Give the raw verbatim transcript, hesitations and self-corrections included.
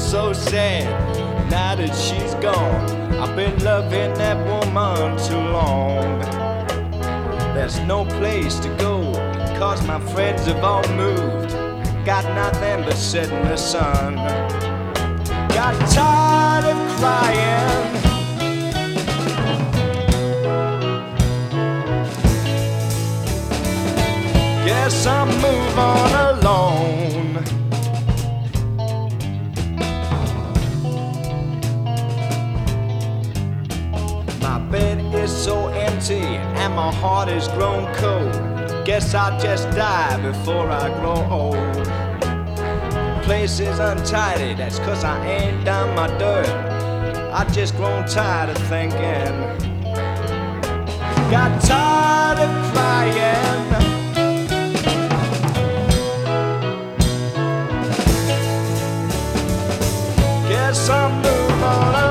so sad now that she's gone. I've been loving that woman too long. There's no place to go, cause my friends have all moved. Got nothing but sit in the sun. Got tired of crying. Guess I'll move on alone. My bed is so empty and my heart has grown cold. Guess I'll just die before I grow old. Place is untidy, that's cause I ain't done my dirt. I've just grown tired of thinking. Got tired of crying. Guess I'll move on.